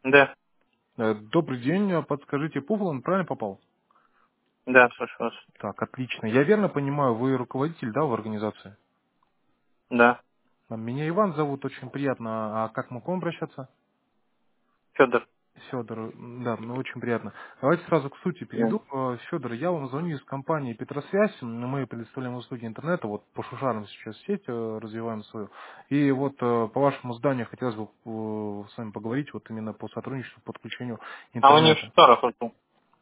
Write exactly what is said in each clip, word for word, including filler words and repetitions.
Да, Э, Добрый день, э, подскажите, Пуфлан правильно попал? да, слышу вас. Так, отлично. Я верно понимаю, вы руководитель, да, в организации? Да, А, Меня Иван зовут, очень приятно. А как мы к вам обращаться? Федор. Федор, да, ну очень приятно. Давайте сразу к сути Да. перейду. Э, Федор, я вам звоню из компании Петросвязь. Мы предоставляем услуги интернета, вот по шушарам сейчас сеть э, развиваем свою. И вот э, по вашему зданию хотелось бы э, с вами поговорить вот именно по сотрудничеству, подключению А вы не в интернета. Шутарах уже?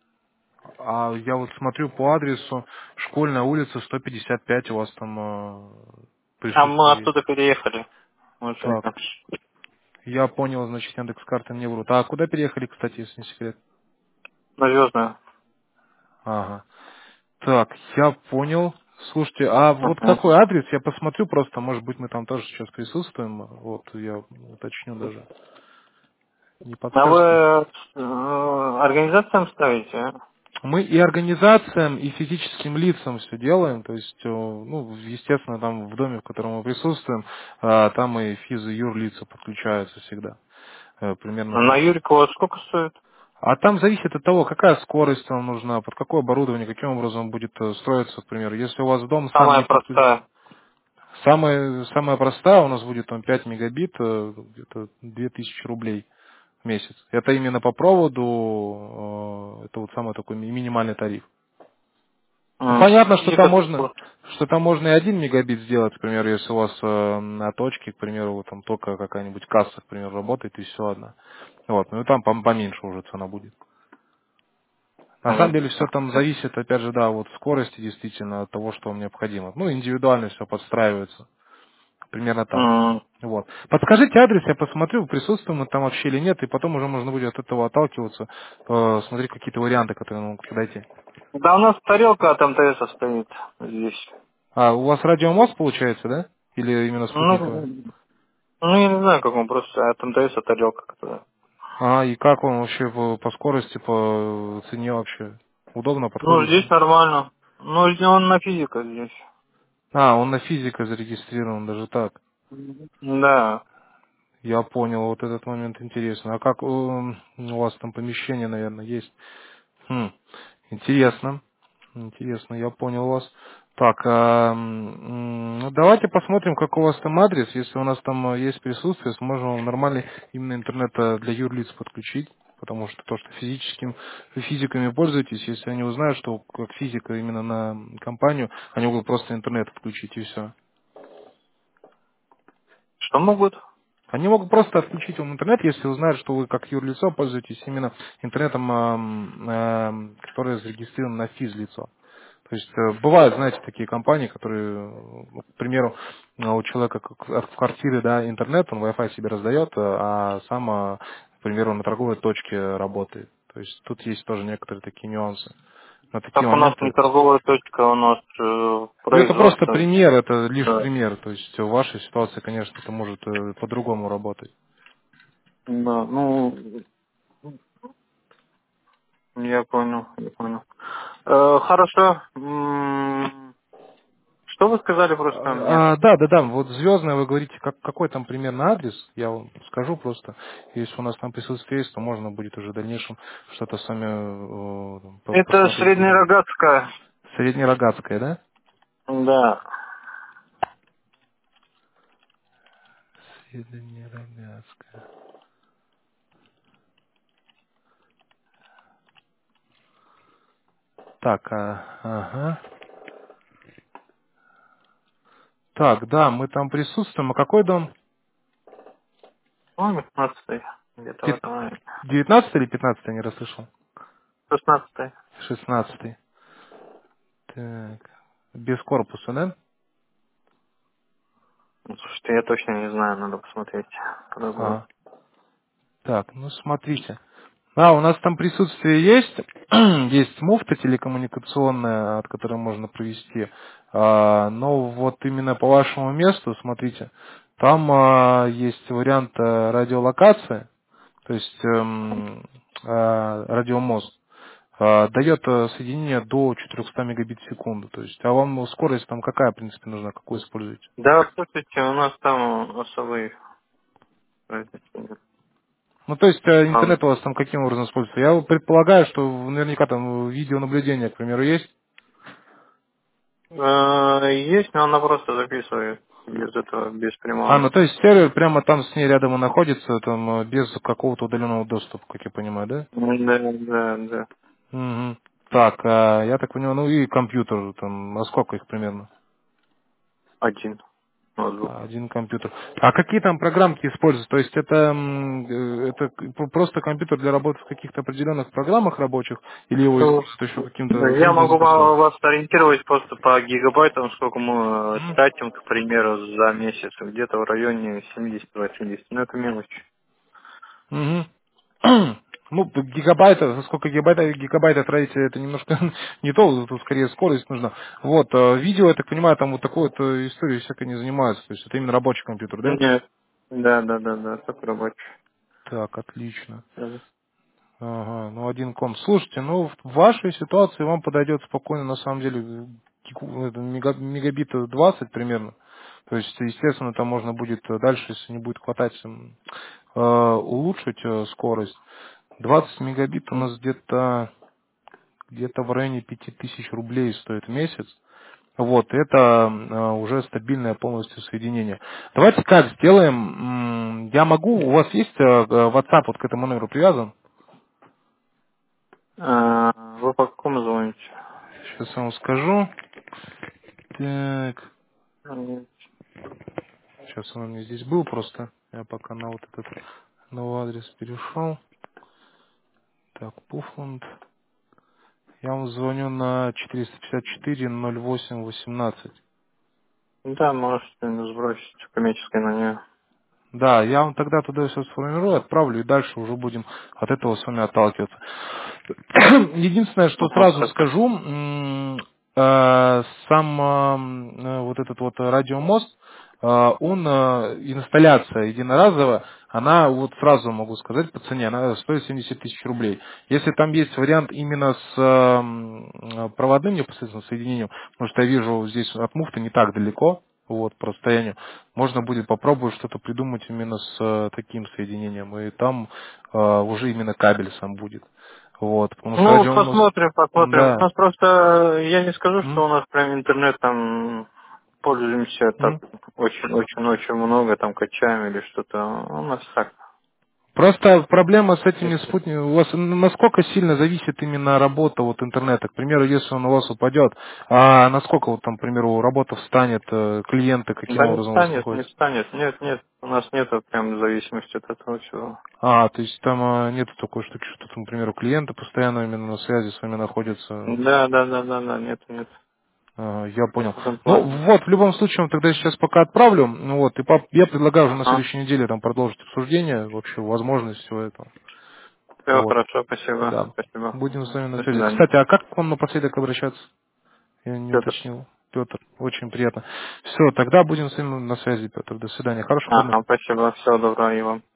А я вот смотрю по адресу Школьная улица сто пятьдесят пять, у вас там э, А мы присутствие есть. оттуда переехали. Уже. Так, я понял, значит, Яндекс карты мне врут. А куда переехали, кстати, если не секрет? На Звездную. Ага. Так, я понял. Слушайте, а вот Ага. какой адрес? Я посмотрю просто, может быть, мы там тоже сейчас присутствуем. Вот, я уточню даже. Не А вы подскажете? э, организациям ставите? А? Мы и организациям, и физическим лицам все делаем, то есть, э, ну, естественно, там в доме, в котором мы присутствуем, а, там и физ и юрлица подключаются всегда, э, примерно На так. Юрика у вас сколько стоит? А там зависит от того, какая скорость вам нужна, под какое оборудование, каким образом он будет э, строиться, к примеру. Если у вас дом сам Самая не подключен, простая. самая, самая простая у нас будет там пять мегабит, э, где-то две тысячи рублей в месяц. Это именно по проводу, э, это вот самый такой ми- минимальный тариф. Ну, М, понятно, что там Физика можно, сколько? что там можно и один мегабит сделать, к примеру, если у вас э, на точке, к примеру, вот там только какая-нибудь касса, к примеру, работает и все одна. Вот, ну и там пом- поменьше уже цена будет. На самом деле все Понятно. там зависит, опять же, да, вот скорости действительно от того, что вам необходимо. Ну, индивидуально все подстраивается. Примерно так. М, Вот. Подскажите адрес, я посмотрю, присутствуем мы там вообще или нет, и потом уже можно будет от этого отталкиваться, э, смотреть какие-то варианты, которые нам могут подойти. Да у нас тарелка от МТС стоит здесь. А, у вас радиомост получается, да? Или именно спутниковая? Ну, ну я не знаю, как он просто от МТС тарелка, которая. А, и как вам вообще по, по скорости, по цене вообще? Удобно Ну, подходит? здесь нормально. Ну, он на физика здесь. А, он на физика зарегистрирован, даже так. Да. Я понял, вот этот момент интересно. А как м, у вас там помещение, наверное, есть? Хм, интересно. Интересно, я понял вас. Так, а, м, ну, давайте посмотрим, как у вас там адрес. Если у нас там э, есть присутствие, сможем вам нормальный именно интернет э, для юрлиц подключить. Потому что то, что физическим, вы физиками пользуетесь, если они узнают, что как физика именно на компанию, они могут просто интернет отключить и все. Что могут? Они могут просто отключить вам интернет, если узнают, что вы как юрлицо пользуетесь именно интернетом, эм, эм, который зарегистрирован на физлицо. То есть э, бывают, знаете, такие компании, которые, э, ну, к примеру, э, у человека как в квартире, да, интернет, он Wi-Fi себе раздает, э, а сам, э, к примеру, на торговой точке работает. То есть тут есть тоже некоторые такие нюансы. На такие Так у нас не моменты. торговая точка, у нас э, Ну, это просто производство. пример, это лишь Да. пример. То есть в вашей ситуации, конечно, это может э, по-другому работать. Да, ну, я понял, я понял. Э, хорошо. М, Что вы сказали просто мне? А, да, да, да, вот звездная, вы говорите, как, какой там примерно адрес, я вам скажу просто. Если у нас там присутствие есть, то можно будет уже в дальнейшем что-то с вами э, там, по- Это посмотреть. Перейдем. Среднерогатская. Среднерогатская, да? Да. Среднерогатская. Так, а, ага. Так, да, мы там присутствуем. А какой дом? Ну, пятнадцатый. Где-то в Пят- этом районе. девятнадцатый или пятнадцатый, не расслышал? Шестнадцатый. Шестнадцатый. Так, без корпуса, да? Ну, слушайте, я точно не знаю, надо посмотреть. Когда будет. Ага. Так, ну смотрите. Да, у нас там присутствие есть, есть муфта телекоммуникационная, от которой можно провести, А, но вот именно по вашему месту, смотрите, там а, есть вариант а, радиолокации, то есть эм, а, радиомост, а, дает а, соединение до четыреста мегабит в секунду, то есть, а вам скорость там какая, в принципе, нужна, какую используете? Да, слушайте, у нас там особый разницы нет. Ну, то есть э, А, интернет у вас там каким образом используется? Я предполагаю, что наверняка там видеонаблюдение, к примеру, есть. э, есть, но она просто записывает без этого, без А, прямого. ну то есть сервер прямо там с ней рядом и находится, там э, без какого-то удаленного доступа, как я понимаю, да? Да, да, да. Угу. Так, а, я так понимаю, ну и компьютер, там, а сколько их примерно? Один ноутбук. А, Один компьютер. А какие там программки используются? То есть это, м, э, это к- просто компьютер для работы в каких-то определенных программах рабочих, или его Ну, используют еще каким-то я другим могу смыслом? ва- вас ориентировать просто по гигабайтам, сколько мы э, Мгм. тратим, к примеру, за месяц. Где-то в районе семьдесят-восемьдесят. Ну, это мелочь. Мгм. Ну, гигабайта, сколько гигабайта, гигабайта тратите, это немножко не то, тут скорее скорость нужна. Вот, э, видео, я так понимаю, там вот такой вот э, историей всякой не занимаются, то есть это именно рабочий компьютер, да? Нет. Да, да, да, да, только рабочий. Так, отлично. Да. Ага, ну один ком. Слушайте, ну в вашей ситуации вам подойдет спокойно, на самом деле, гику- это мега- мегабита двадцать примерно. То есть, естественно, там можно будет э, дальше, если не будет хватать, м, э, улучшить э, скорость. двадцать мегабит у М. нас где-то где-то в районе пяти тысяч рублей стоит в месяц. Вот, это э, уже стабильное полностью соединение. Давайте как сделаем? М, Я могу, у вас есть э, э, WhatsApp вот к этому номеру привязан? А, вы по какому звоните? Сейчас я вам скажу. Так, М. сейчас он у меня здесь был просто. Я пока на вот этот новый адрес перешел. Так, Пуфланд. Я вам звоню на четыреста пятьдесят четыре ноль восемь восемнадцать. Да, можете сбросить коммерческой на нее. Да, я вам тогда туда все сформирую, отправлю, и дальше уже будем от этого с вами отталкиваться. Единственное, что Ага, сразу хорошо. скажу, м, э, сам э, вот этот вот радиомост, э, он, э, инсталляция единоразовая, она, вот сразу могу сказать, по цене, она стоит семьдесят тысяч рублей. Если там есть вариант именно с э, м, проводным непосредственно соединением, потому что я вижу здесь от муфты не так далеко, вот, по расстоянию, можно будет попробовать что-то придумать именно с э, таким соединением, и там э, уже именно кабель сам будет. Вот, потому что Ну, радиомост... посмотрим, посмотрим. У Да. нас просто, э, я не скажу, М? что у нас прям интернет там пользуемся так М? очень-очень-очень много, там качаем или что-то. У нас так. Просто проблема с этими Если- спутниками, у вас насколько сильно зависит именно работа вот интернета? К примеру, если он у вас упадет, а насколько вот там, к примеру, работа встанет, э, клиенты каким Да не образом у вас станет, не находятся? станет. Нет, нет, у нас нет прям зависимости от этого всего. А, то есть там э, нет такой штуки, что там, к примеру, клиенты постоянно именно на связи с вами находятся. Да, да, да, да, да, нет, нет. Ага, я понял. В этом Ну плане. вот, в любом случае, я вам тогда сейчас пока отправлю. Ну вот, и по- я предлагаю уже на Ага. следующей неделе там продолжить обсуждение, вообще возможность всего этого. Все, Вот, хорошо, спасибо. да. Спасибо. Будем с вами на До связи. свидания. Кстати, а как к вам напоследок обращаться? Я не Петр. уточнил. Петр, очень приятно. Все, тогда будем с вами на связи, Петр. До свидания. Хороших выходных. Ага, спасибо. Всего доброго и вам.